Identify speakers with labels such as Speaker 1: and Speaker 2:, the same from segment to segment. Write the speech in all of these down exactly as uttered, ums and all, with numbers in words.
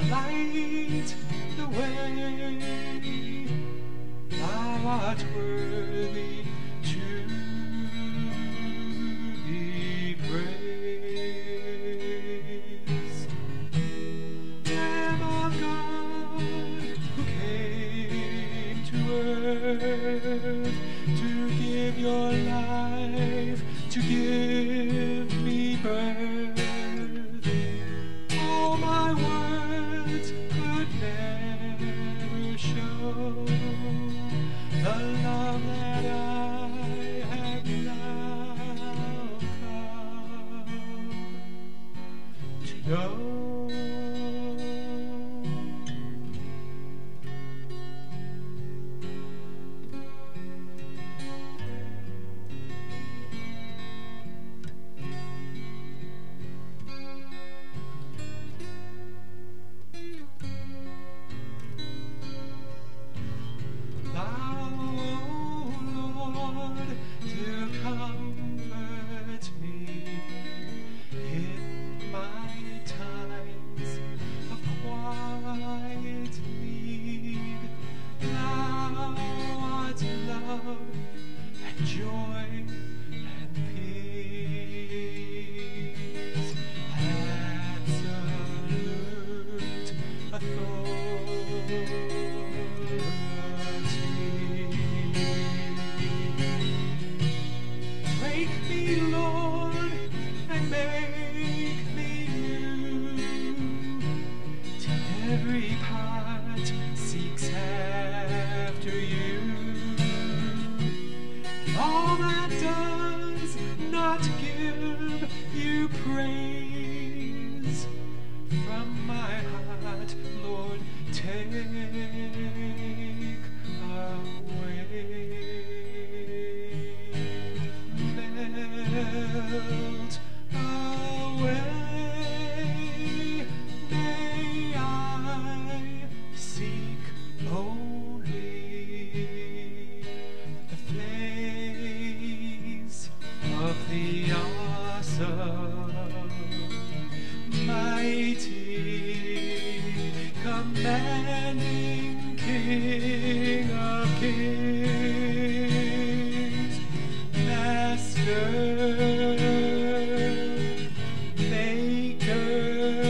Speaker 1: light the way. Thou art worthy to be praised. Lamb of God, who came to earth to give your life, to give me birth. All my words could never show the love that I have now come to know. Every part seeks after you. All that does not give you praise from my heart, Lord, take away. Melt away. The awesome, mighty, commanding King of Kings, Master, Maker,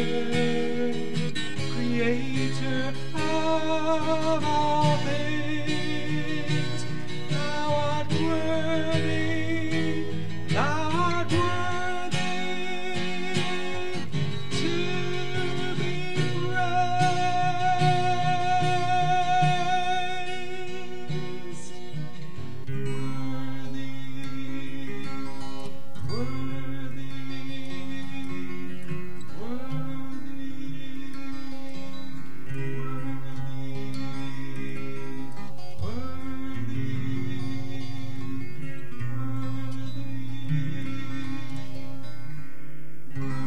Speaker 1: Creator of all things. Thou art worthy. Thou art worthy to be praised. Worthy, worthy, worthy, worthy, worthy.